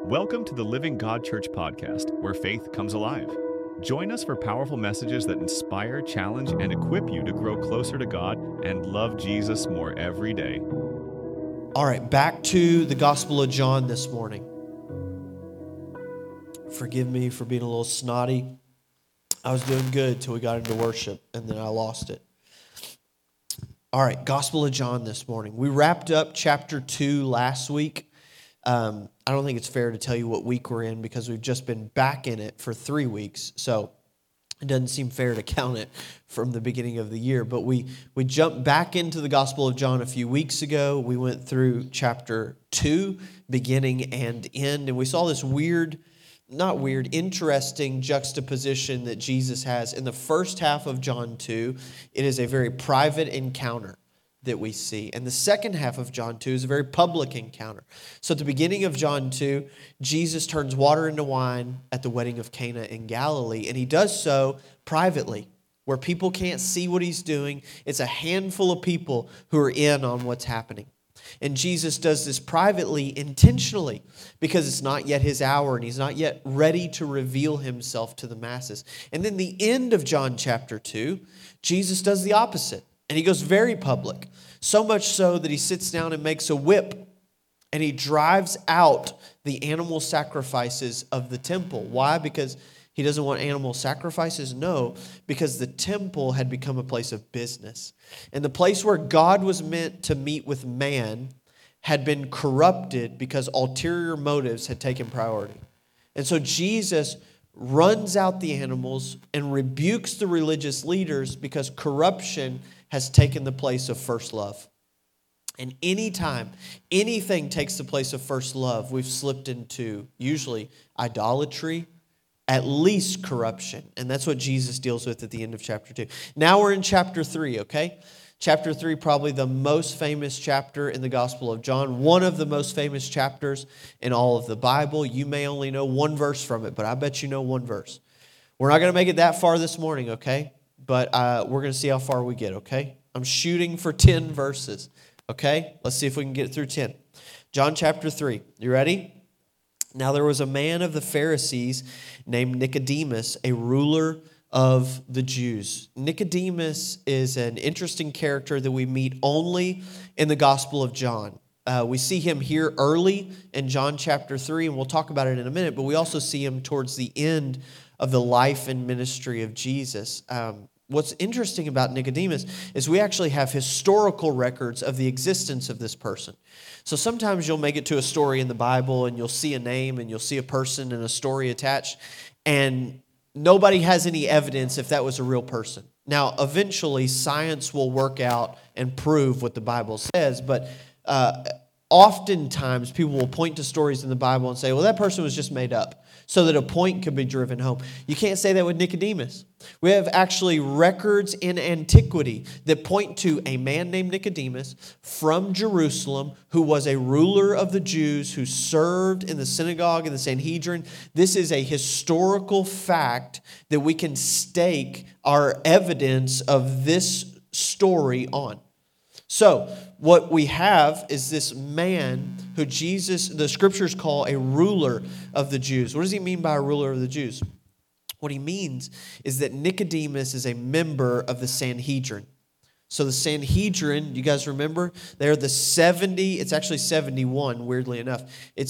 Welcome to the Living God Church podcast, where faith comes alive. Join us for powerful messages that inspire, challenge, and equip you to grow closer to God and love Jesus more every day. All right, back to the Gospel of John this morning. Forgive me for being a little snotty. I was doing good till we got into worship, and then I lost it. All right, Gospel of John this morning. We wrapped up chapter 2 last week. I don't think it's fair to tell you what week we're in because we've just been back in it for 3 weeks. So it doesn't seem fair to count it from the beginning of the year. But we jumped back into the Gospel of John a few weeks ago. We went through chapter 2, beginning and end. And we saw this interesting juxtaposition that Jesus has. In the first half of John 2, it is a very private encounter that we see. And the second half of John 2 is a very public encounter. So at the beginning of John 2, Jesus turns water into wine at the wedding of Cana in Galilee, and he does so privately, where people can't see what he's doing. It's a handful of people who are in on what's happening. And Jesus does this privately, intentionally, because it's not yet his hour and he's not yet ready to reveal himself to the masses. And then the end of John chapter 2, Jesus does the opposite. And he goes very public, so much so that he sits down and makes a whip and he drives out the animal sacrifices of the temple. Why? Because he doesn't want animal sacrifices? No, because the temple had become a place of business. And the place where God was meant to meet with man had been corrupted because ulterior motives had taken priority. And so Jesus runs out the animals and rebukes the religious leaders because corruption has taken the place of first love. And anytime anything takes the place of first love, we've slipped into usually idolatry, at least corruption. And that's what Jesus deals with at the end of chapter 2. Now we're in chapter 3, okay? Chapter 3, probably the most famous chapter in the Gospel of John, one of the most famous chapters in all of the Bible. You may only know one verse from it, but I bet you know one verse. We're not going to make it that far this morning, okay? But we're going to see how far we get, okay? I'm shooting for 10 verses, okay? Let's see if we can get through 10. John chapter 3. You ready? Now there was a man of the Pharisees named Nicodemus, a ruler of the Jews. Nicodemus is an interesting character that we meet only in the Gospel of John. We see him here early in John chapter 3, and we'll talk about it in a minute, but we also see him towards the end of the life and ministry of Jesus. What's interesting about Nicodemus is we actually have historical records of the existence of this person. So sometimes you'll make it to a story in the Bible and you'll see a name and you'll see a person and a story attached, and nobody has any evidence if that was a real person. Now, eventually, science will work out and prove what the Bible says, but oftentimes people will point to stories in the Bible and say, well, that person was just made up, so that a point could be driven home. You can't say that with Nicodemus. We have actually records in antiquity that point to a man named Nicodemus from Jerusalem who was a ruler of the Jews who served in the synagogue and the Sanhedrin. This is a historical fact that we can stake our evidence of this story on. So, what we have is this man who the scriptures call a ruler of the Jews. What does he mean by a ruler of the Jews? What he means is that Nicodemus is a member of the Sanhedrin. So the Sanhedrin, you guys remember? They're the 70, it's actually 71, weirdly enough. It's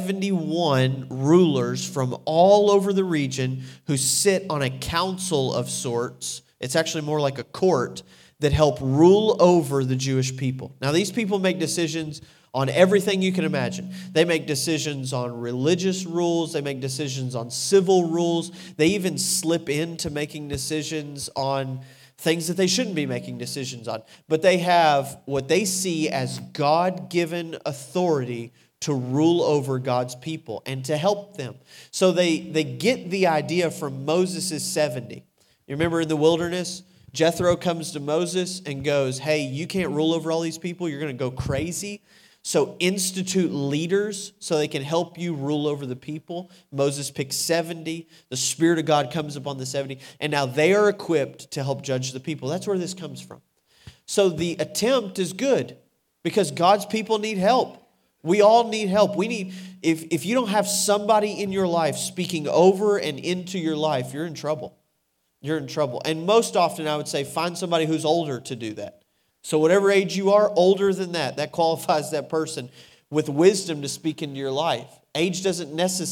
71 rulers from all over the region who sit on a council of sorts. It's actually more like a court that help rule over the Jewish people. Now, these people make decisions on everything you can imagine. They make decisions on religious rules. They make decisions on civil rules. They even slip into making decisions on things that they shouldn't be making decisions on. But they have what they see as God-given authority to rule over God's people and to help them. So they get the idea from Moses' 70. You remember in the wilderness? Jethro comes to Moses and goes, hey, you can't rule over all these people. You're going to go crazy. So institute leaders so they can help you rule over the people. Moses picks 70. The Spirit of God comes upon the 70. And now they are equipped to help judge the people. That's where this comes from. So the attempt is good because God's people need help. We all need help. If you don't have somebody in your life speaking over and into your life, you're in trouble. You're in trouble. And most often, I would say, find somebody who's older to do that. So whatever age you are, older than that qualifies that person with wisdom to speak into your life. Age doesn't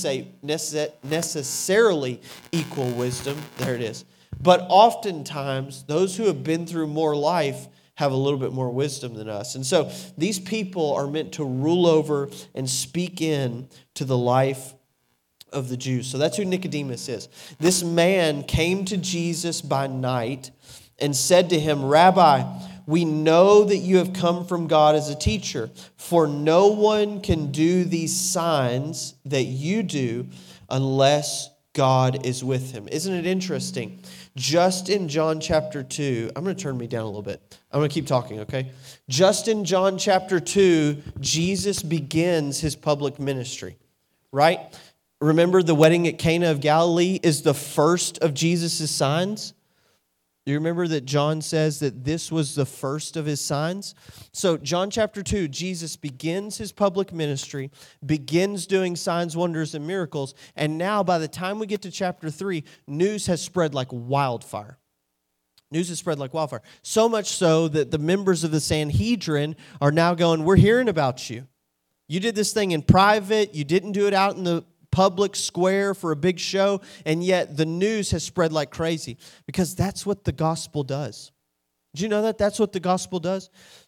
necessarily equal wisdom. There it is. But oftentimes, those who have been through more life have a little bit more wisdom than us. And so these people are meant to rule over and speak in to the life of the Jews. So that's who Nicodemus is. This man came to Jesus by night and said to him, "Rabbi, we know that you have come from God as a teacher, for no one can do these signs that you do unless God is with him." Isn't it interesting? Just in John chapter 2, I'm going to turn me down a little bit. I'm going to keep talking, okay? Just in John chapter 2, Jesus begins his public ministry, right? Remember the wedding at Cana of Galilee is the first of Jesus' signs? You remember that John says that this was the first of his signs? So John chapter 2, Jesus begins his public ministry, begins doing signs, wonders, and miracles, and now by the time we get to chapter 3, news has spread like wildfire. News has spread like wildfire. So much so that the members of the Sanhedrin are now going, "We're hearing about you. You did this thing in private. You didn't do it out in the public square for a big show, and yet the news has spread like crazy," because that's what the gospel does. Did you know that? That's what the gospel does.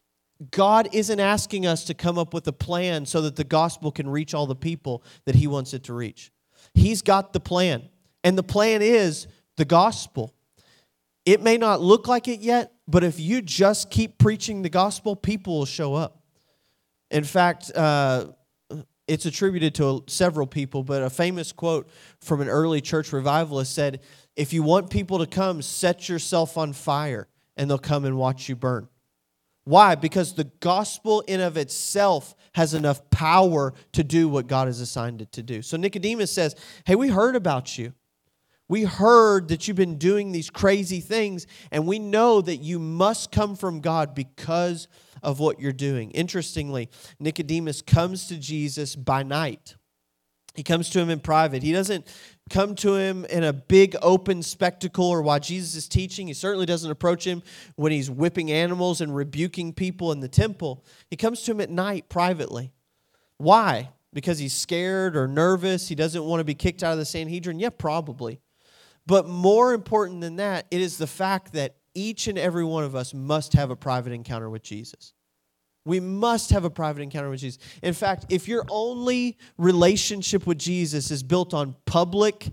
God isn't asking us to come up with a plan so that the gospel can reach all the people that he wants it to reach. He's got the plan, and the plan is the gospel. It may not look like it yet, but if you just keep preaching the gospel, people will show up. In fact, it's attributed to several people, but a famous quote from an early church revivalist said, "If you want people to come, set yourself on fire, and they'll come and watch you burn." Why? Because the gospel in of itself has enough power to do what God has assigned it to do. So Nicodemus says, "Hey, we heard about you. We heard that you've been doing these crazy things, and we know that you must come from God because of what you're doing." Interestingly, Nicodemus comes to Jesus by night. He comes to him in private. He doesn't come to him in a big open spectacle or while Jesus is teaching. He certainly doesn't approach him when he's whipping animals and rebuking people in the temple. He comes to him at night privately. Why? Because he's scared or nervous? He doesn't want to be kicked out of the Sanhedrin? Yeah, probably. But more important than that, it is the fact that each and every one of us must have a private encounter with Jesus. We must have a private encounter with Jesus. In fact, if your only relationship with Jesus is built on public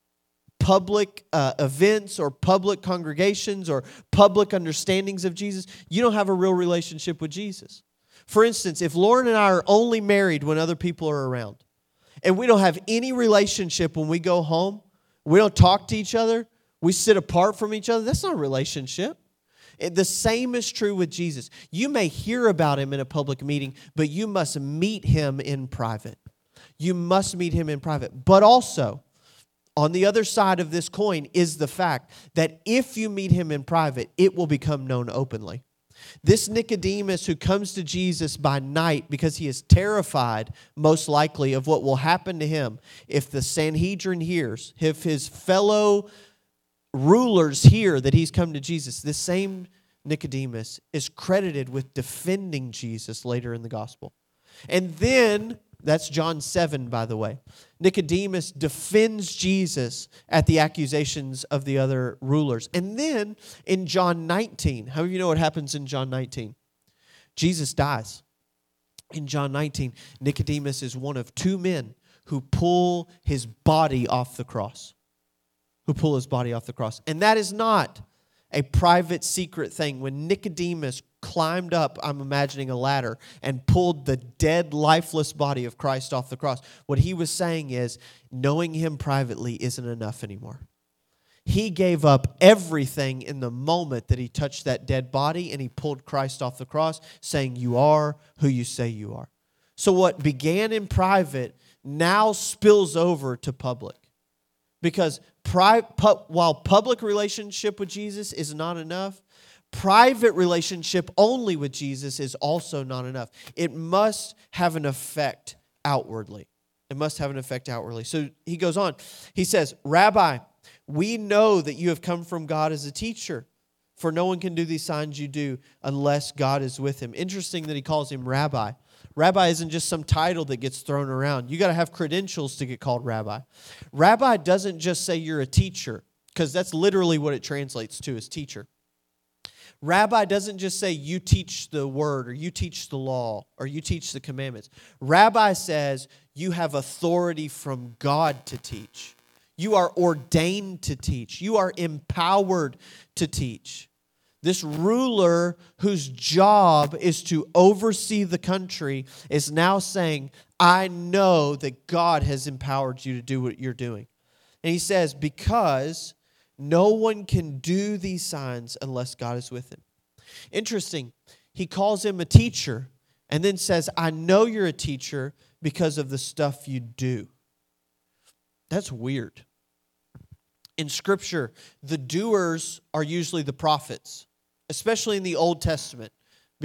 events or public congregations or public understandings of Jesus, you don't have a real relationship with Jesus. For instance, if Lauren and I are only married when other people are around, and we don't have any relationship when we go home, we don't talk to each other, we sit apart from each other, that's not a relationship. The same is true with Jesus. You may hear about him in a public meeting, but you must meet him in private. You must meet him in private. But also, on the other side of this coin is the fact that if you meet him in private, it will become known openly. This Nicodemus who comes to Jesus by night because he is terrified, most likely, of what will happen to him if the Sanhedrin hears, if his fellow rulers hear that he's come to Jesus. This same Nicodemus is credited with defending Jesus later in the gospel. And then, that's John 7, by the way, Nicodemus defends Jesus at the accusations of the other rulers. And then in John 19, how many of you know what happens in John 19? Jesus dies. In John 19, Nicodemus is one of two men who pull his body off the cross. And that is not a private, secret thing. When Nicodemus climbed up, I'm imagining a ladder, and pulled the dead, lifeless body of Christ off the cross, what he was saying is, knowing him privately isn't enough anymore. He gave up everything in the moment that he touched that dead body, and he pulled Christ off the cross, saying, "You are who you say you are." So what began in private now spills over to public. Because while public relationship with Jesus is not enough, Private relationship only with Jesus is also not enough. It must have an effect outwardly. It must have an effect outwardly. So he goes on. He says, Rabbi, we know that you have come from God as a teacher, for no one can do these signs you do unless God is with him. Interesting that he calls him rabbi. Rabbi isn't just some title that gets thrown around. You got to have credentials to get called rabbi. Rabbi doesn't just say you're a teacher, because that's literally what it translates to, is teacher. Rabbi doesn't just say you teach the word, or you teach the law, or you teach the commandments. Rabbi says you have authority from God to teach. You are ordained to teach. You are empowered to teach. This ruler whose job is to oversee the country is now saying, I know that God has empowered you to do what you're doing. And he says, because no one can do these signs unless God is with him. Interesting. He calls him a teacher and then says, I know you're a teacher because of the stuff you do. That's weird. In Scripture, the doers are usually the prophets, especially in the Old Testament,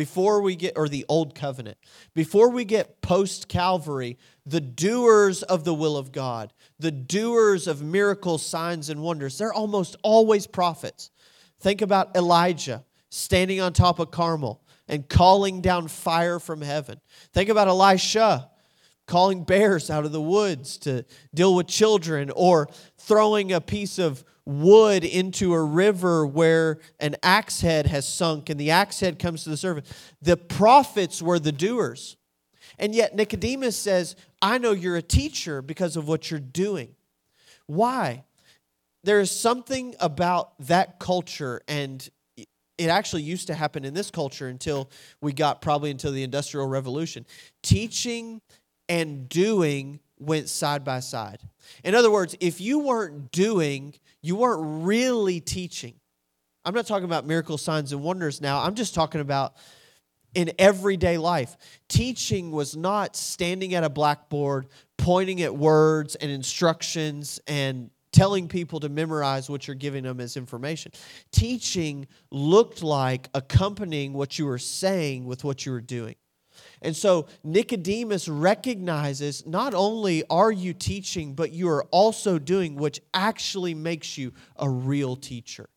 or the Old Covenant. Before we get post-Calvary, the doers of the will of God, the doers of miracles, signs, and wonders, they're almost always prophets. Think about Elijah standing on top of Carmel and calling down fire from heaven. Think about Elisha calling bears out of the woods to deal with children, or throwing a piece of wood into a river where an axe head has sunk and the axe head comes to the surface. The prophets were the doers. And yet Nicodemus says, I know you're a teacher because of what you're doing. Why? There is something about that culture, and it actually used to happen in this culture until the Industrial Revolution. Teaching and doing went side by side. In other words, if you weren't doing, you weren't really teaching. I'm not talking about miracles, signs, and wonders now. I'm just talking about in everyday life. Teaching was not standing at a blackboard, pointing at words and instructions and telling people to memorize what you're giving them as information. Teaching looked like accompanying what you were saying with what you were doing. And so Nicodemus recognizes not only are you teaching, but you are also doing, which actually makes you a real teacher.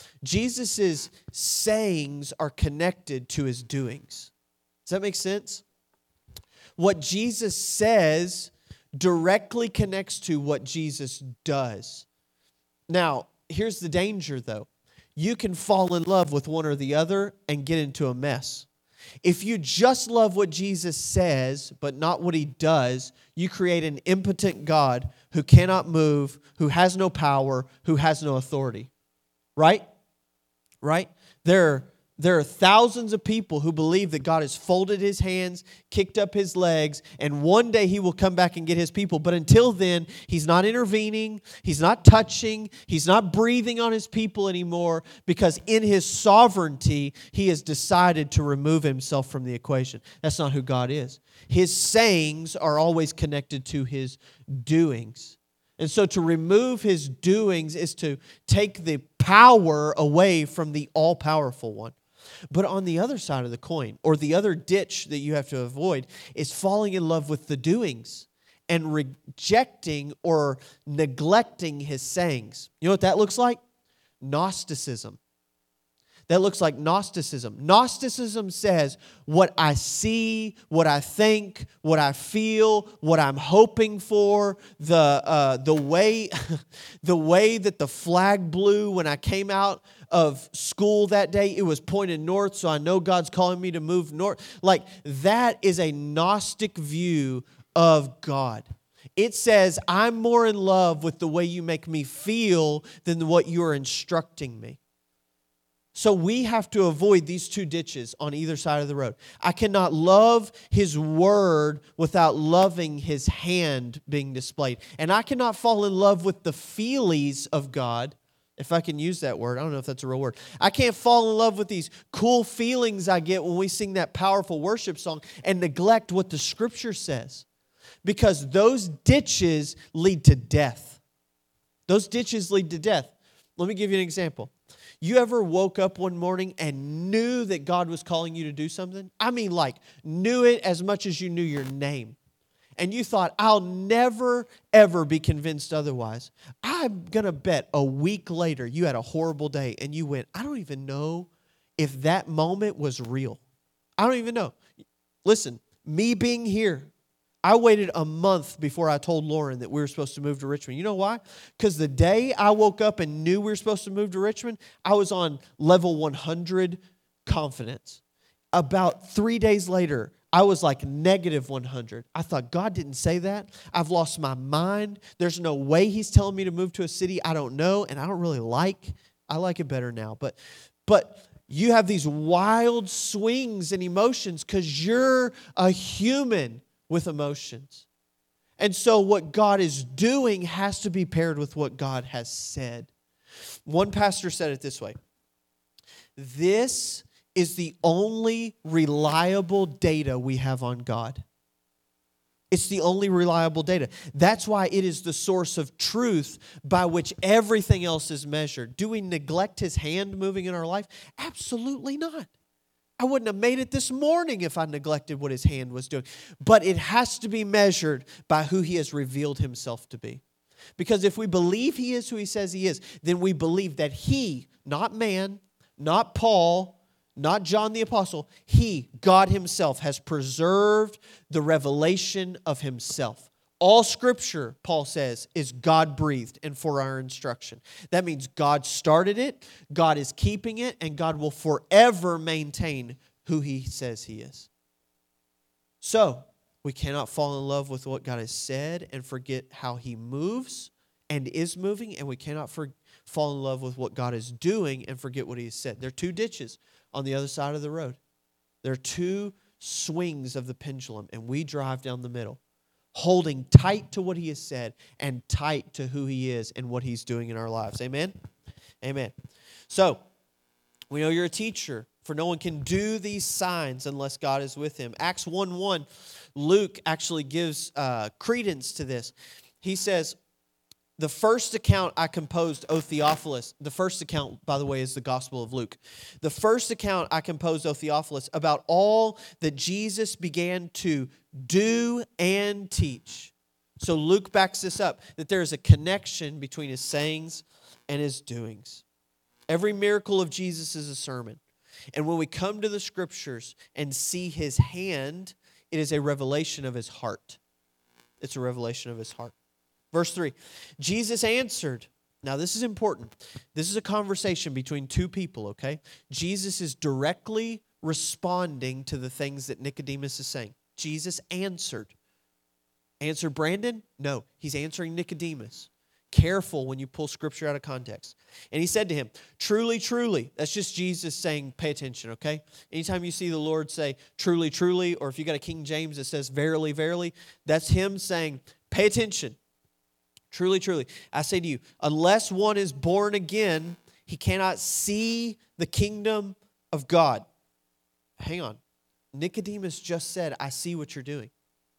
Jesus' sayings are connected to his doings. Does that make sense? What Jesus says directly connects to what Jesus does. Now, here's the danger, though. You can fall in love with one or the other and get into a mess. If you just love what Jesus says, but not what he does, you create an impotent God who cannot move, who has no power, who has no authority. Right? Right? There are thousands of people who believe that God has folded his hands, kicked up his legs, and one day he will come back and get his people. But until then, he's not intervening, he's not touching, he's not breathing on his people anymore, because in his sovereignty, he has decided to remove himself from the equation. That's not who God is. His sayings are always connected to his doings. And so to remove his doings is to take the power away from the all-powerful one. But on the other side of the coin, or the other ditch that you have to avoid, is falling in love with the doings and rejecting or neglecting his sayings. You know what that looks like? Gnosticism. That looks like Gnosticism. Gnosticism says what I see, what I think, what I feel, what I'm hoping for, the way that the flag blew when I came out of school that day, it was pointed north, so I know God's calling me to move north. Like, that is a Gnostic view of God. It says, I'm more in love with the way you make me feel than what you're instructing me. So we have to avoid these two ditches on either side of the road. I cannot love his word without loving his hand being displayed. And I cannot fall in love with the feelies of God, if I can use that word. I don't know if that's a real word. I can't fall in love with these cool feelings I get when we sing that powerful worship song and neglect what the Scripture says. Because those ditches lead to death. Those ditches lead to death. Let me give you an example. You ever woke up one morning and knew that God was calling you to do something? I mean, like, knew it as much as you knew your name. And you thought, I'll never, ever be convinced otherwise. I'm going to bet a week later you had a horrible day and you went, I don't even know if that moment was real. I don't even know. Listen, me being here, I waited a month before I told Lauren that we were supposed to move to Richmond. You know why? Because the day I woke up and knew we were supposed to move to Richmond, I was on level 100 confidence. About 3 days later, I was like negative 100. I thought, God didn't say that. I've lost my mind. There's no way He's telling me to move to a city I don't know and I don't really like. I like it better now. But you have these wild swings in emotions because you're a human with emotions. And so what God is doing has to be paired with what God has said. One pastor said it this way: this is the only reliable data we have on God. It's the only reliable data. That's why it is the source of truth by which everything else is measured. Do we neglect His hand moving in our life? Absolutely not. I wouldn't have made it this morning if I neglected what His hand was doing. But it has to be measured by who He has revealed Himself to be. Because if we believe He is who He says He is, then we believe that He, not man, not Paul, not John the Apostle, He, God Himself, has preserved the revelation of Himself. All Scripture, Paul says, is God-breathed and for our instruction. That means God started it, God is keeping it, and God will forever maintain who He says He is. So, we cannot fall in love with what God has said and forget how He moves and is moving, and we cannot fall in love with what God is doing and forget what He has said. There are two ditches on the other side of the road. There are two swings of the pendulum, and we drive down the middle, holding tight to what He has said and tight to who He is and what He's doing in our lives. Amen? Amen. So, we know you're a teacher, for no one can do these signs unless God is with him. Acts 1:1, Luke actually gives credence to this. He says, the first account I composed, O Theophilus, the first account, by the way, is the Gospel of Luke. The first account I composed, O Theophilus, about all that Jesus began to do and teach. So Luke backs this up, that there is a connection between His sayings and His doings. Every miracle of Jesus is a sermon. And when we come to the Scriptures and see His hand, it is a revelation of His heart. It's a revelation of His heart. Verse 3, Jesus answered. Now this is important. This is a conversation between two people, okay? Jesus is directly responding to the things that Nicodemus is saying. Jesus answered. Answer Brandon? No, He's answering Nicodemus. Careful when you pull Scripture out of context. And He said to him, truly, truly. That's just Jesus saying, pay attention, okay? Anytime you see the Lord say, truly, truly, or if you got a King James that says, verily, verily, that's Him saying, pay attention. Truly, truly, I say to you, unless one is born again, he cannot see the kingdom of God. Hang on. Nicodemus just said, I see what you're doing.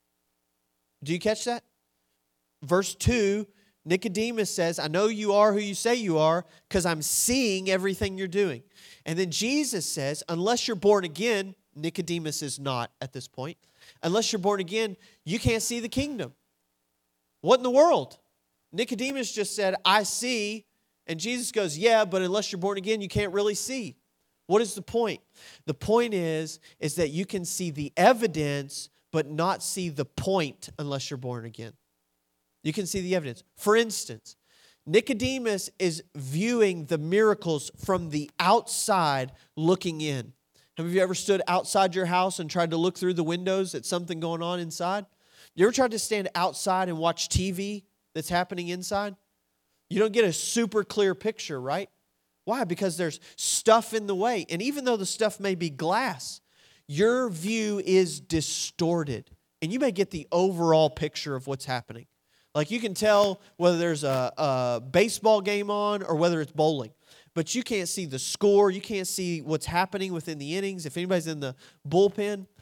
Do you catch that? Verse 2, Nicodemus says, I know you are who you say you are because I'm seeing everything you're doing. And then Jesus says, unless you're born again, Nicodemus is not at this point. Unless you're born again, you can't see the kingdom. What in the world? Nicodemus just said, I see. And Jesus goes, yeah, but unless you're born again, you can't really see. What is the point? The point is that you can see the evidence, but not see the point unless you're born again. You can see the evidence. For instance, Nicodemus is viewing the miracles from the outside looking in. Have you ever stood outside your house and tried to look through the windows at something going on inside? You ever tried to stand outside and watch TV that's happening inside? You don't get a super clear picture, right? Why? Because there's stuff in the way. And even though the stuff may be glass, your view is distorted. And you may get the overall picture of what's happening. Like you can tell whether there's a baseball game on or whether it's bowling. But you can't see the score. You can't see what's happening within the innings. If anybody's in the bullpen,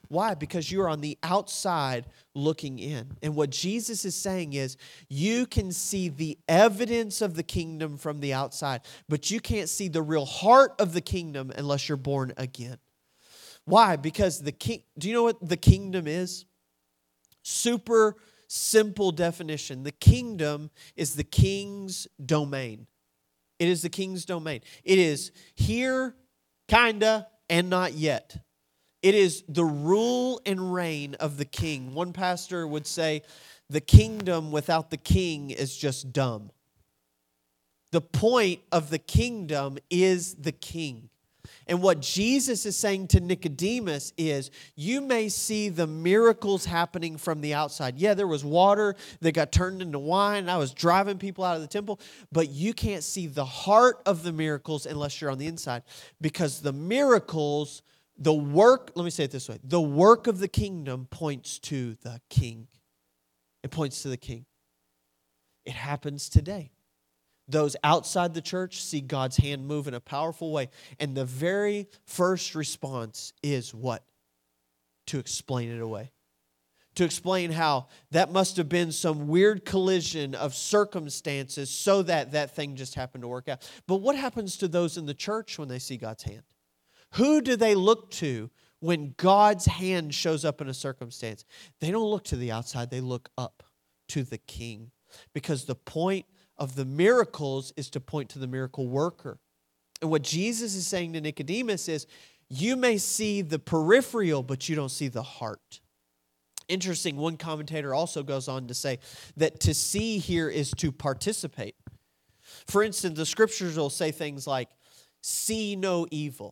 Why? Because you're on the outside looking in. And what Jesus is saying is, you can see the evidence of the kingdom from the outside, but you can't see the real heart of the kingdom unless you're born again. Why? Because do you know what the kingdom is? Super simple definition. The kingdom is the king's domain. It is the king's domain. It is here, kinda, and not yet. It is the rule and reign of the king. One pastor would say, the kingdom without the king is just dumb. The point of the kingdom is the king. And what Jesus is saying to Nicodemus is, you may see the miracles happening from the outside. Yeah, there was water that got turned into wine, and I was driving people out of the temple, but you can't see the heart of the miracles unless you're on the inside. Because the miracles, the work, let me say it this way, the work of the kingdom points to the king. It points to the king. It happens today. Those outside the church see God's hand move in a powerful way. And the very first response is what? To explain it away. To explain how that must have been some weird collision of circumstances so that that thing just happened to work out. But what happens to those in the church when they see God's hand? Who do they look to when God's hand shows up in a circumstance? They don't look to the outside. They look up to the king. Because the point of the miracles is to point to the miracle worker. And what Jesus is saying to Nicodemus is, you may see the peripheral, but you don't see the heart. Interesting, one commentator also goes on to say that to see here is to participate. For instance, the scriptures will say things like, see no evil,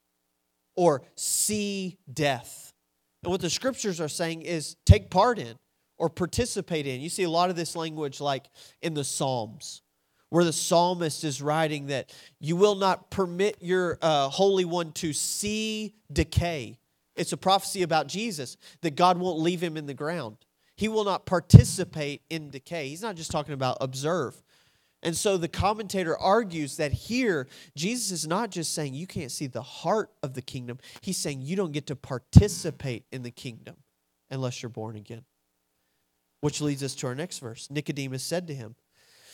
or see death. And what the scriptures are saying is take part in or participate in. You see a lot of this language like in the Psalms, where the psalmist is writing that you will not permit your Holy One to see decay. It's a prophecy about Jesus, that God won't leave him in the ground. He will not participate in decay. He's not just talking about observe. And so the commentator argues that here, Jesus is not just saying you can't see the heart of the kingdom. He's saying you don't get to participate in the kingdom unless you're born again. Which leads us to our next verse. Nicodemus said to him,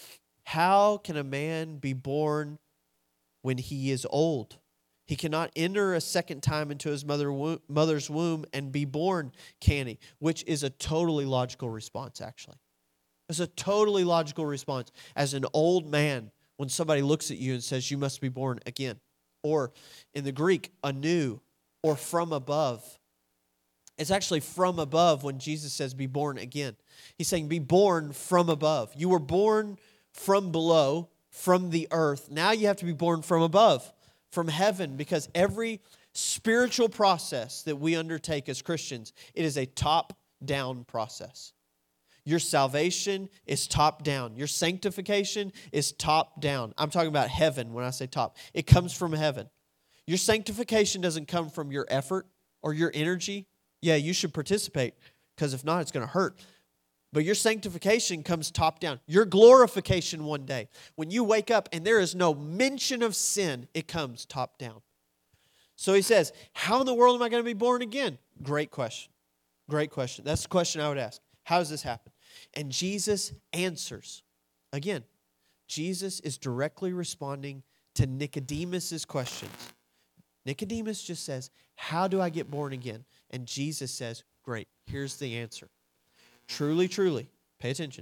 how can a man be born when he is old? He cannot enter a second time into his mother's womb and be born, can he? Which is a totally logical response, actually. It's a totally logical response. As an old man, when somebody looks at you and says, you must be born again. Or in the Greek, anew, or from above. It's actually from above when Jesus says, be born again. He's saying, be born from above. You were born from below, from the earth. Now you have to be born from above, from heaven, because every spiritual process that we undertake as Christians, it is a top-down process. Your salvation is top-down. Your sanctification is top-down. I'm talking about heaven when I say top. It comes from heaven. Your sanctification doesn't come from your effort or your energy. Yeah, you should participate, because if not, it's going to hurt. But your sanctification comes top down. Your glorification one day, when you wake up and there is no mention of sin, it comes top down. So he says, how in the world am I going to be born again? Great question. Great question. That's the question I would ask. How does this happen? And Jesus answers. Again, Jesus is directly responding to Nicodemus's questions. Nicodemus just says, how do I get born again? And Jesus says, great, here's the answer. Truly, truly, pay attention.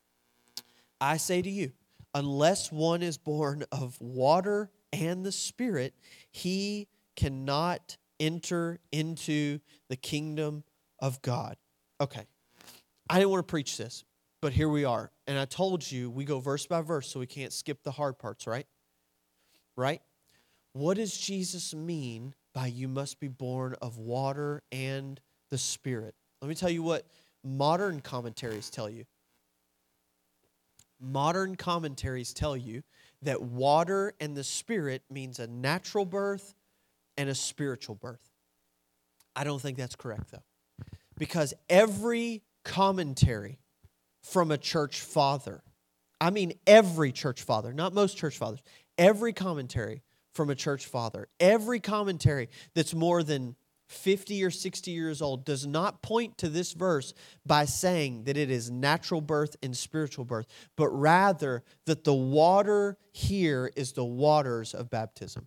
I say to you, unless one is born of water and the Spirit, he cannot enter into the kingdom of God. Okay, I didn't want to preach this, but here we are. And I told you we go verse by verse so we can't skip the hard parts, right? Right? What does Jesus mean by you must be born of water and the Spirit? Let me tell you what modern commentaries tell you. Modern commentaries tell you that water and the Spirit means a natural birth and a spiritual birth. I don't think that's correct, though. Because every commentary from a church father, I mean every church father, not most church fathers, every commentary from a church father, every commentary that's more than 50 or 60 years old, does not point to this verse by saying that it is natural birth and spiritual birth, but rather that the water here is the waters of baptism.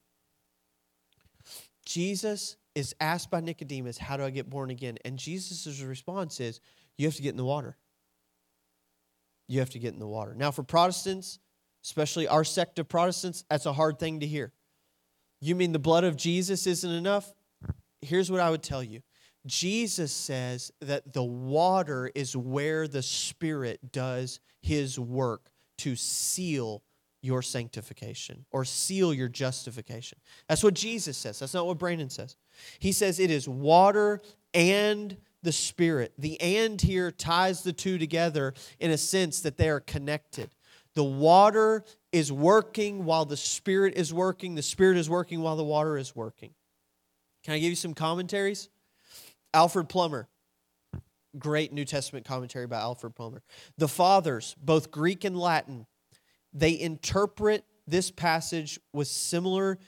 Jesus is asked by Nicodemus, how do I get born again? And Jesus' response is, you have to get in the water. You have to get in the water. Now for Protestants, especially our sect of Protestants, that's a hard thing to hear. You mean the blood of Jesus isn't enough? Here's what I would tell you. Jesus says that the water is where the Spirit does His work to seal your sanctification or seal your justification. That's what Jesus says. That's not what Brandon says. He says it is water and the Spirit. The "and" here ties the two together in a sense that they are connected. The water is working while the Spirit is working. The Spirit is working while the water is working. Can I give you some commentaries? Alfred Plummer, great New Testament commentary by Alfred Plummer. The Fathers, both Greek and Latin, they interpret this passage with similar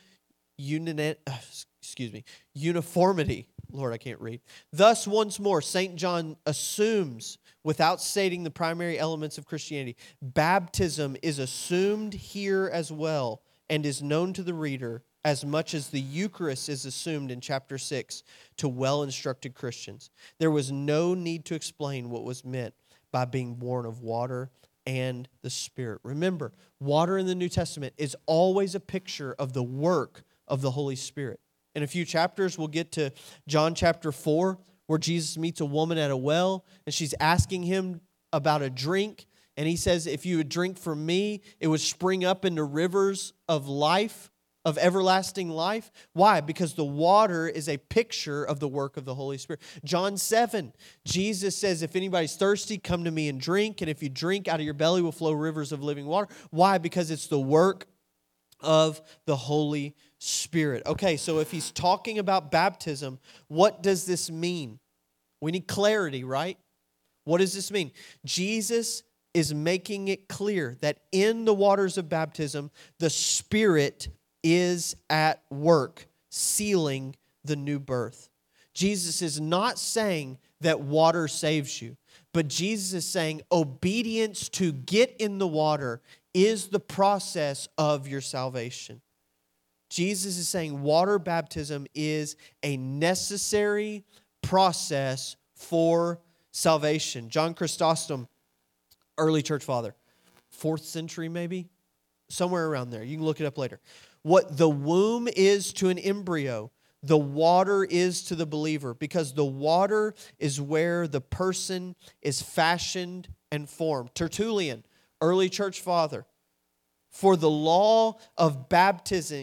uniformity. Lord, I can't read. Thus, once more, St. John assumes, without stating the primary elements of Christianity, baptism is assumed here as well and is known to the reader as much as the Eucharist is assumed in chapter 6 to well-instructed Christians. There was no need to explain what was meant by being born of water and the Spirit. Remember, water in the New Testament is always a picture of the work of the Holy Spirit. In a few chapters, we'll get to John chapter 4, where Jesus meets a woman at a well, and she's asking him about a drink, and he says, if you would drink from me, it would spring up into rivers of life, of everlasting life. Why? Because the water is a picture of the work of the Holy Spirit. John 7, Jesus says, if anybody's thirsty, come to me and drink, and if you drink, out of your belly will flow rivers of living water. Why? Because it's the work of the Holy Spirit. Okay, so if he's talking about baptism, what does this mean? We need clarity, right? What does this mean? Jesus is making it clear that in the waters of baptism, the Spirit is at work, sealing the new birth. Jesus is not saying that water saves you, but Jesus is saying obedience to get in the water is the process of your salvation. Jesus is saying water baptism is a necessary process for salvation. John Chrysostom, early church father, 4th century maybe, somewhere around there. You can look it up later. What the womb is to an embryo, the water is to the believer, because the water is where the person is fashioned and formed. Tertullian, early church father, for the law of baptizing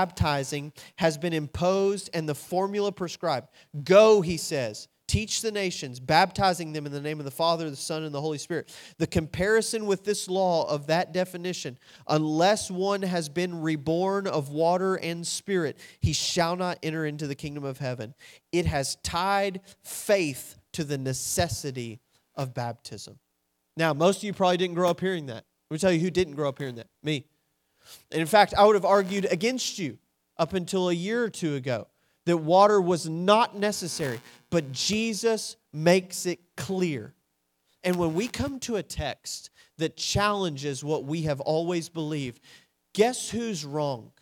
has been imposed and the formula prescribed. Go, he says, teach the nations, baptizing them in the name of the Father, the Son, and the Holy Spirit. The comparison with this law of that definition, unless one has been reborn of water and Spirit, he shall not enter into the kingdom of heaven. It has tied faith to the necessity of baptism. Now, most of you probably didn't grow up hearing that. Let me tell you who didn't grow up hearing that. Me. And in fact, I would have argued against you up until a year or two ago that water was not necessary. But Jesus makes it clear. And when we come to a text that challenges what we have always believed, guess who's wrong?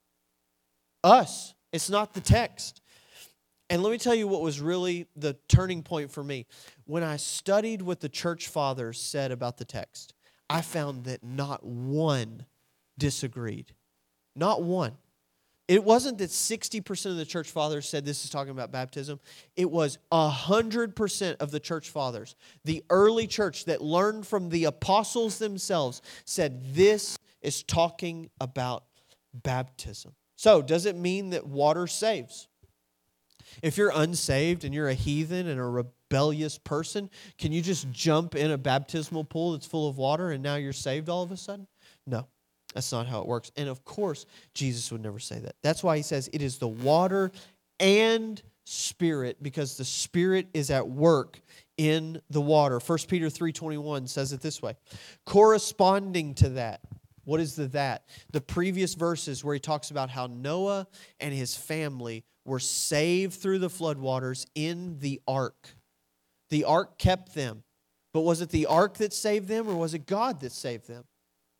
Us. It's not the text. And let me tell you what was really the turning point for me. When I studied what the church fathers said about the text, I found that not one disagreed. Not one. It wasn't that 60% of the church fathers said this is talking about baptism. It was 100% of the church fathers. The early church that learned from the apostles themselves said this is talking about baptism. So, does it mean that water saves? If you're unsaved and you're a heathen and a rebellious person, can you just jump in a baptismal pool that's full of water and now you're saved all of a sudden? No. That's not how it works. And of course, Jesus would never say that. That's why he says it is the water and Spirit, because the Spirit is at work in the water. 1 Peter 3:21 says it this way. Corresponding to that, what is the that? The previous verses where he talks about how Noah and his family were saved through the floodwaters in the ark. The ark kept them. But was it the ark that saved them, or was it God that saved them?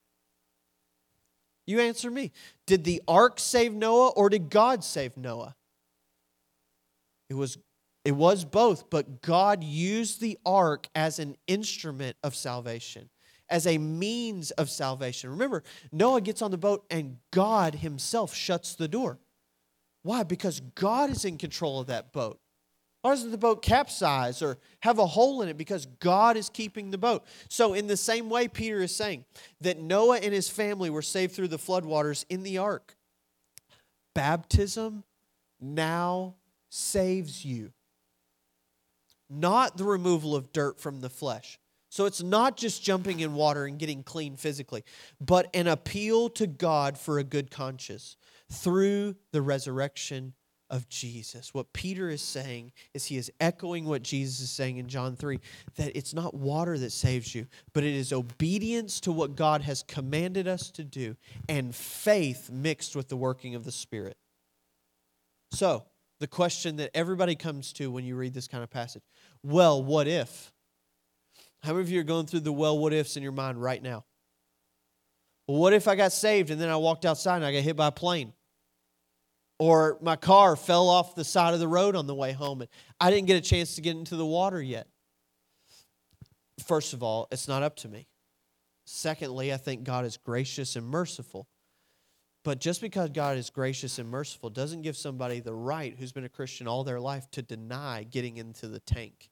You answer me. Did the ark save Noah, or did God save Noah? It was both, but God used the ark as an instrument of salvation, as a means of salvation. Remember, Noah gets on the boat and God himself shuts the door. Why? Because God is in control of that boat. Why doesn't the boat capsize or have a hole in it? Because God is keeping the boat. So in the same way, Peter is saying that Noah and his family were saved through the floodwaters in the ark. Baptism now saves you. Not the removal of dirt from the flesh. So it's not just jumping in water and getting clean physically, but an appeal to God for a good conscience through the resurrection of Jesus. What Peter is saying is he is echoing what Jesus is saying in John 3, that it's not water that saves you, but it is obedience to what God has commanded us to do and faith mixed with the working of the Spirit. So, the question that everybody comes to when you read this kind of passage, well, what if? How many of you are going through the well, what ifs in your mind right now? Well, what if I got saved and then I walked outside and I got hit by a plane? Or my car fell off the side of the road on the way home and I didn't get a chance to get into the water yet. First of all, it's not up to me. Secondly, I think God is gracious and merciful. But just because God is gracious and merciful doesn't give somebody the right who's been a Christian all their life to deny getting into the tank.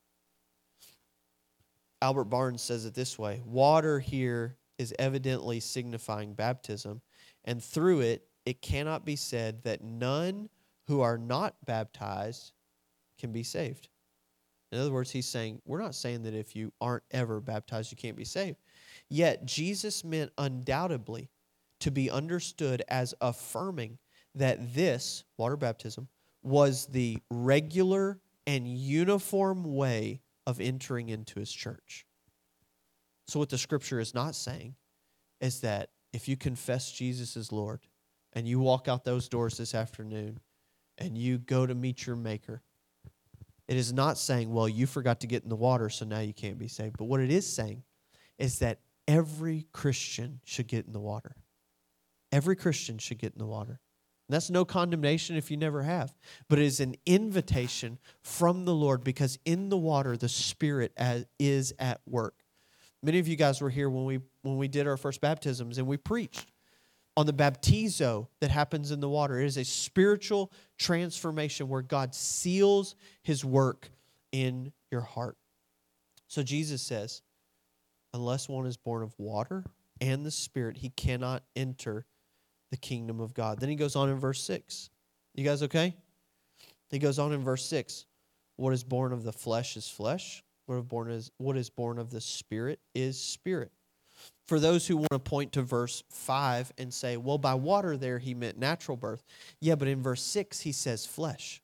Albert Barnes says it this way: water here is evidently signifying baptism, and through it, it cannot be said that none who are not baptized can be saved. In other words, he's saying, we're not saying that if you aren't ever baptized, you can't be saved. Yet, Jesus meant undoubtedly to be understood as affirming that this, water baptism, was the regular and uniform way of entering into his church. So what the scripture is not saying is that if you confess Jesus as Lord and you walk out those doors this afternoon and you go to meet your Maker, it is not saying, well, you forgot to get in the water, so now you can't be saved. But what it is saying is that every Christian should get in the water. Every Christian should get in the water. And that's no condemnation if you never have. But it is an invitation from the Lord, because in the water, the Spirit is at work. Many of you guys were here when we did our first baptisms, and we preached on the baptizo that happens in the water. It is a spiritual transformation where God seals his work in your heart. So Jesus says, unless one is born of water and the Spirit, he cannot enter the kingdom of God. Then he goes on in verse 6. You guys okay? He goes on in verse 6. What is born of the flesh is flesh. What is born of the Spirit is spirit. For those who want to point to verse 5 and say, well, by water there he meant natural birth. Yeah, but in verse 6 he says flesh.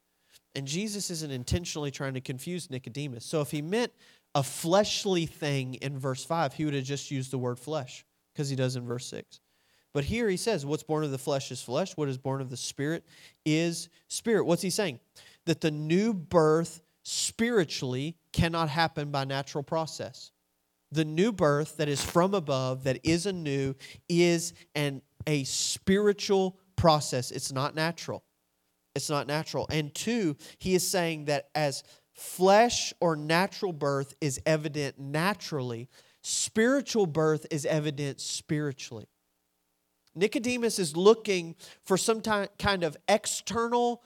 And Jesus isn't intentionally trying to confuse Nicodemus. So if he meant a fleshly thing in verse 5, he would have just used the word flesh, because he does in verse 6. But here he says, what's born of the flesh is flesh. What is born of the Spirit is spirit. What's he saying? That the new birth spiritually cannot happen by natural process. The new birth that is from above, that is anew, is a spiritual process. It's not natural. It's not natural. And two, he is saying that as flesh or natural birth is evident naturally, spiritual birth is evident spiritually. Nicodemus is looking for some kind of external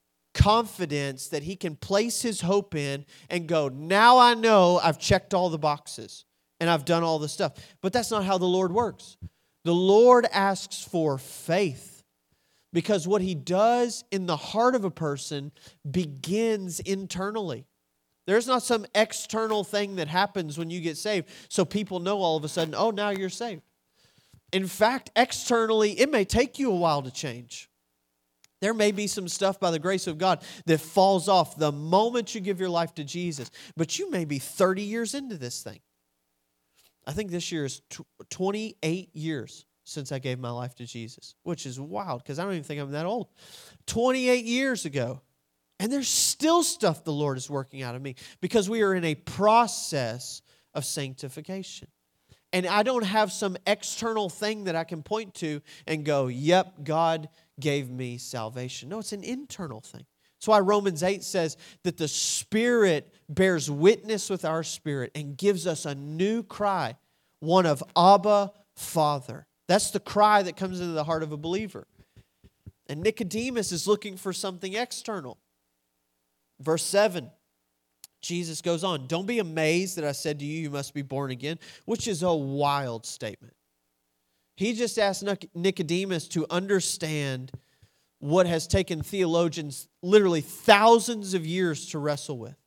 confidence that he can place his hope in and go, now I know I've checked all the boxes and I've done all the stuff. But that's not how the Lord works. The Lord asks for faith, because what he does in the heart of a person begins internally. There's not some external thing that happens when you get saved so people know all of a sudden, oh, now you're saved. In fact, externally, it may take you a while to change. There may be some stuff by the grace of God that falls off the moment you give your life to Jesus, but you may be 30 years into this thing. I think this year is 28 years since I gave my life to Jesus, which is wild because I don't even think I'm that old. 28 years ago. And there's still stuff the Lord is working out of me because we are in a process of sanctification. And I don't have some external thing that I can point to and go, yep, God gave me salvation. No, it's an internal thing. That's why Romans 8 says that the Spirit bears witness with our spirit and gives us a new cry, one of Abba, Father. That's the cry that comes into the heart of a believer. And Nicodemus is looking for something external. Verse 7, Jesus goes on, don't be amazed that I said to you, you must be born again, which is a wild statement. He just asked Nicodemus to understand what has taken theologians literally thousands of years to wrestle with.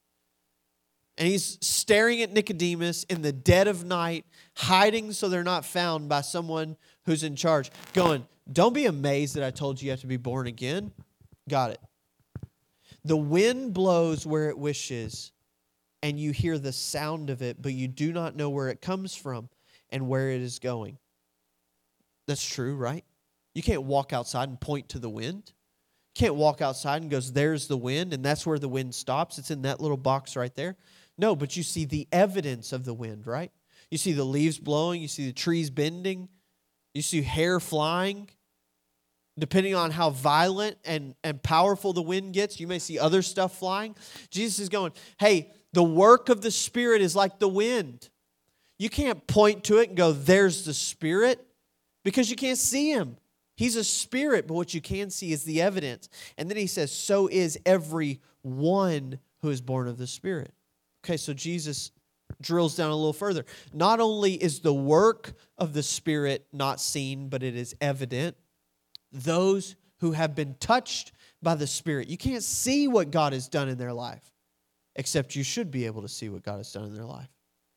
And he's staring at Nicodemus in the dead of night, hiding so they're not found by someone who's in charge, going, don't be amazed that I told you you have to be born again. Got it. The wind blows where it wishes, and you hear the sound of it, but you do not know where it comes from and where it is going. That's true, right? You can't walk outside and point to the wind. You can't walk outside and go, there's the wind, and that's where the wind stops. It's in that little box right there. No, but you see the evidence of the wind, right? You see the leaves blowing. You see the trees bending. You see hair flying. Depending on how violent and powerful the wind gets, you may see other stuff flying. Jesus is going, hey, the work of the Spirit is like the wind. You can't point to it and go, there's the Spirit, because you can't see Him. He's a spirit, but what you can see is the evidence. And then he says, so is every one who is born of the Spirit. Okay, so Jesus drills down a little further. Not only is the work of the Spirit not seen, but it is evident. Those who have been touched by the Spirit. You can't see what God has done in their life, except you should be able to see what God has done in their life.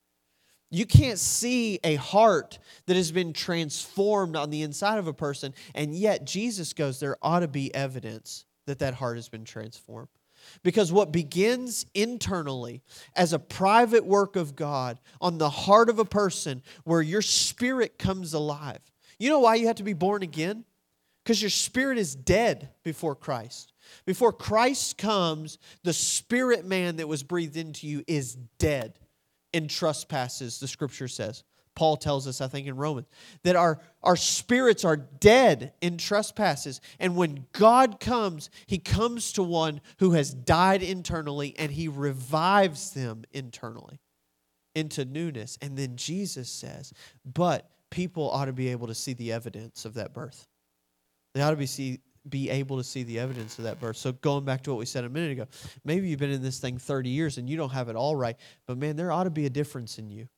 You can't see a heart that has been transformed on the inside of a person, and yet Jesus goes, there ought to be evidence that that heart has been transformed. Because what begins internally as a private work of God on the heart of a person where your spirit comes alive. You know why you have to be born again? Because your spirit is dead before Christ. Before Christ comes, the spirit man that was breathed into you is dead in trespasses, the Scripture says. Paul tells us, I think in Romans, that our spirits are dead in trespasses. And when God comes, He comes to one who has died internally and He revives them internally into newness. And then Jesus says, but people ought to be able to see the evidence of that birth. They ought to be able to see the evidence of that birth. So going back to what we said a minute ago, maybe you've been in this thing 30 years and you don't have it all right, but man, there ought to be a difference in you.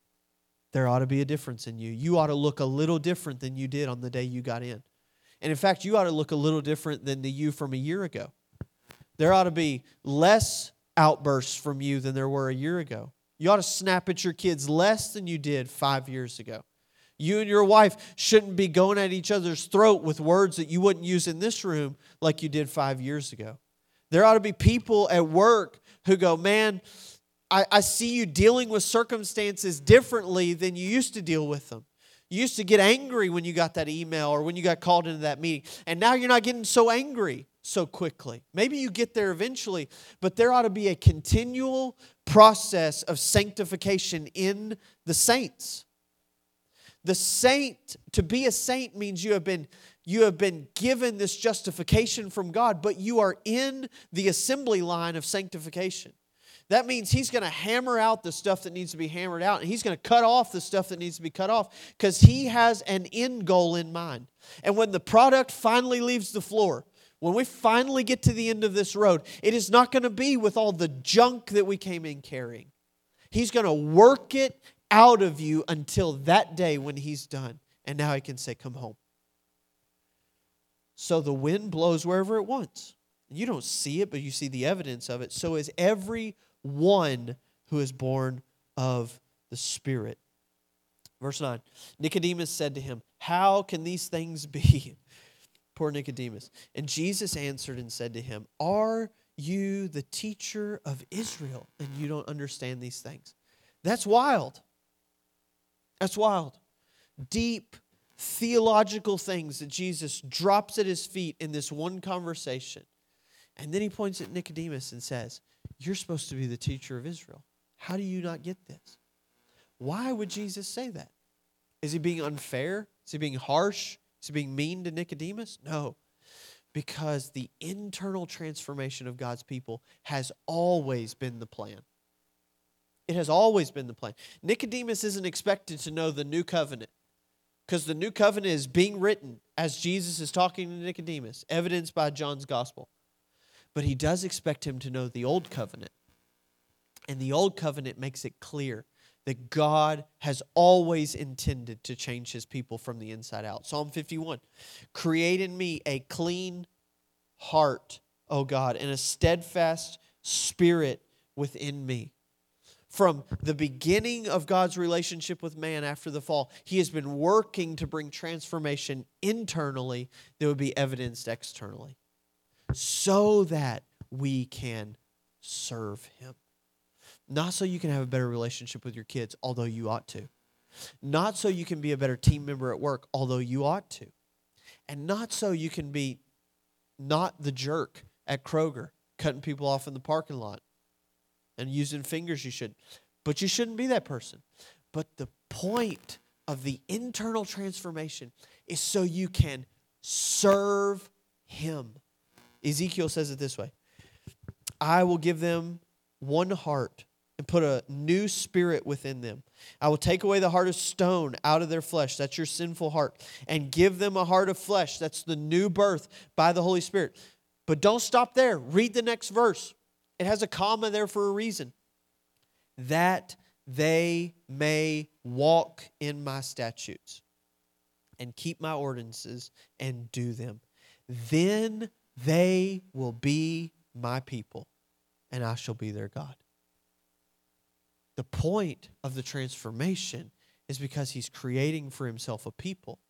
There ought to be a difference in you. You ought to look a little different than you did on the day you got in. And in fact, you ought to look a little different than the you from a year ago. There ought to be less outbursts from you than there were a year ago. You ought to snap at your kids less than you did 5 years ago. You and your wife shouldn't be going at each other's throat with words that you wouldn't use in this room like you did 5 years ago. There ought to be people at work who go, man, I see you dealing with circumstances differently than you used to deal with them. You used to get angry when you got that email or when you got called into that meeting, and now you're not getting so angry so quickly. Maybe you get there eventually, but there ought to be a continual process of sanctification in the saints. The saint, to be a saint means you have been given this justification from God, but you are in the assembly line of sanctification. That means He's going to hammer out the stuff that needs to be hammered out, and He's going to cut off the stuff that needs to be cut off because He has an end goal in mind. And when the product finally leaves the floor, when we finally get to the end of this road, it is not going to be with all the junk that we came in carrying. He's going to work it out of you until that day when He's done. And now He can say, come home. So the wind blows wherever it wants. You don't see it, but you see the evidence of it. So is every one who is born of the Spirit. Verse 9, Nicodemus said to Him, how can these things be? Poor Nicodemus. And Jesus answered and said to him, are you the teacher of Israel and you don't understand these things? That's wild. That's wild. Deep theological things that Jesus drops at his feet in this one conversation. And then he points at Nicodemus and says, you're supposed to be the teacher of Israel. How do you not get this? Why would Jesus say that? Is he being unfair? Is he being harsh? Is he being mean to Nicodemus? No. Because the internal transformation of God's people has always been the plan. It has always been the plan. Nicodemus isn't expected to know the new covenant because the new covenant is being written as Jesus is talking to Nicodemus, evidenced by John's gospel. But he does expect him to know the old covenant. And the old covenant makes it clear that God has always intended to change his people from the inside out. Psalm 51, create in me a clean heart, O God, and a steadfast spirit within me. From the beginning of God's relationship with man after the fall, he has been working to bring transformation internally that would be evidenced externally so that we can serve him. Not so you can have a better relationship with your kids, although you ought to. Not so you can be a better team member at work, although you ought to. And not so you can be not the jerk at Kroger, cutting people off in the parking lot and using fingers you shouldn't. But you shouldn't be that person. But the point of the internal transformation is so you can serve him. Ezekiel says it this way, I will give them one heart and put a new spirit within them. I will take away the heart of stone out of their flesh. That's your sinful heart. And give them a heart of flesh. That's the new birth by the Holy Spirit. But don't stop there. Read the next verse. It has a comma there for a reason. That they may walk in my statutes and keep my ordinances and do them. Then they will be my people, and I shall be their God. The point of the transformation is because he's creating for himself a people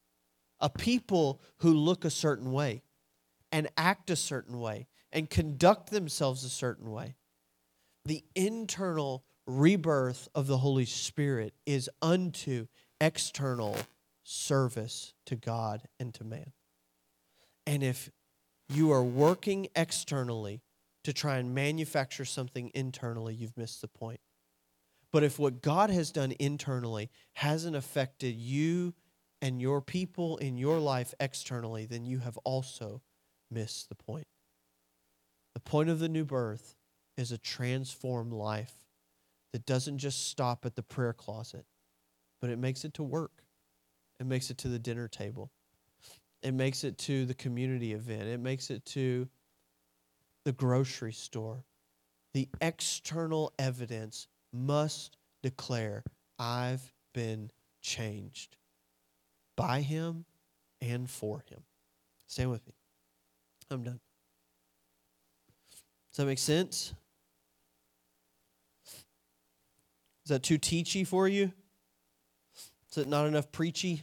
who look a certain way and act a certain way and conduct themselves a certain way. The internal rebirth of the Holy Spirit is unto external service to God and to man. And if you are working externally to try and manufacture something internally, you've missed the point. But if what God has done internally hasn't affected you and your people in your life externally, then you have also missed the point. The point of the new birth is a transformed life that doesn't just stop at the prayer closet, but it makes it to work. It makes it to the dinner table. It makes it to the community event. It makes it to the grocery store. The external evidence must declare, I've been changed by him and for him. Stand with me. I'm done. Does that make sense? Is that too teachy for you? Is it not enough preachy?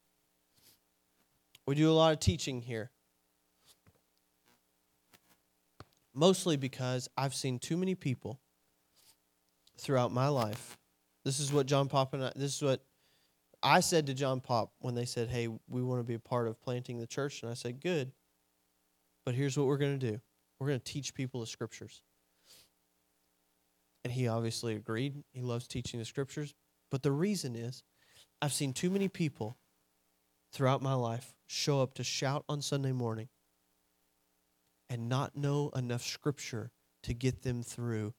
We do a lot of teaching here. Mostly because I've seen too many people throughout my life. This is what this is what I said to John Pop when they said, hey, we want to be a part of planting the church. And I said, good. But here's what we're going to do. We're going to teach people the scriptures. And he obviously agreed. He loves teaching the scriptures. But the reason is, I've seen too many people throughout my life show up to shout on Sunday morning and not know enough scripture to get them through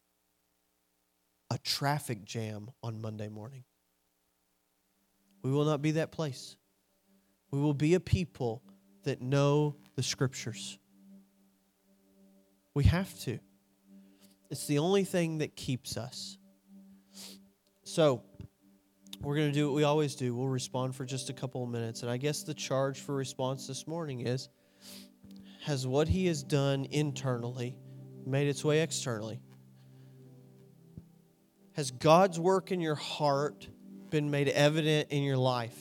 a traffic jam on Monday morning. We will not be that place. We will be a people that know the scriptures. We have to. It's the only thing that keeps us. So, we're going to do what we always do. We'll respond for just a couple of minutes. And I guess the charge for response this morning is, has what he has done internally made its way externally? Has God's work in your heart been made evident in your life?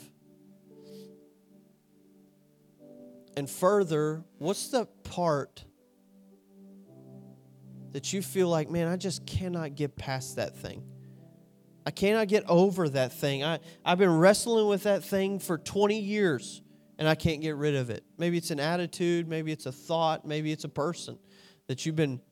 And further, what's the part that you feel like, man, I just cannot get past that thing? I cannot get over that thing. I've been wrestling with that thing for 20 years, and I can't get rid of it. Maybe it's an attitude, maybe it's a thought, maybe it's a person that you've been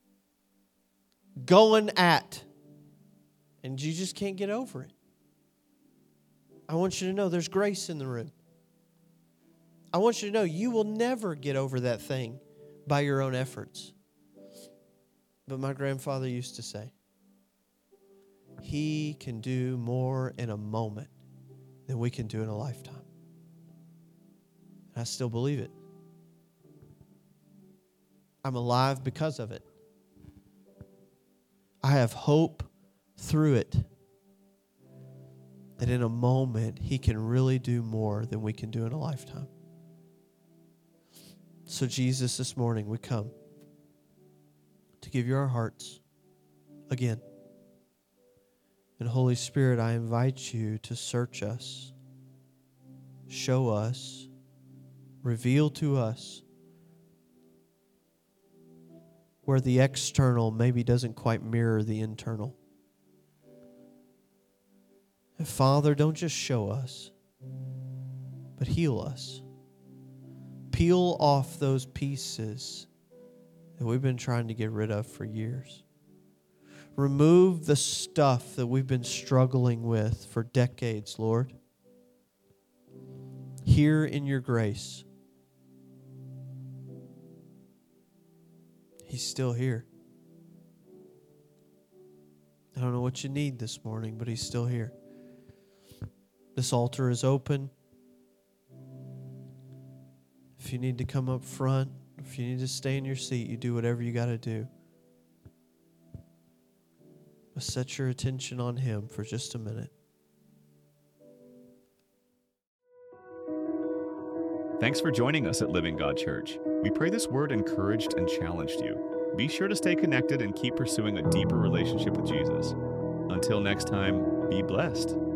going at, and you just can't get over it. I want you to know there's grace in the room. I want you to know you will never get over that thing by your own efforts. But my grandfather used to say, He can do more in a moment than we can do in a lifetime. And I still believe it. I'm alive because of it. I have hope through it. That in a moment, He can really do more than we can do in a lifetime. So Jesus, this morning we come to give you our hearts again. And Holy Spirit, I invite you to search us, show us, reveal to us where the external maybe doesn't quite mirror the internal. And Father, don't just show us, but heal us. Peel off those pieces that we've been trying to get rid of for years. Remove the stuff that we've been struggling with for decades, Lord. Here in your grace, He's still here. I don't know what you need this morning, but He's still here. This altar is open. If you need to come up front, if you need to stay in your seat, you do whatever you got to do. But set your attention on Him for just a minute. Thanks for joining us at Living God Church. We pray this word encouraged and challenged you. Be sure to stay connected and keep pursuing a deeper relationship with Jesus. Until next time, be blessed.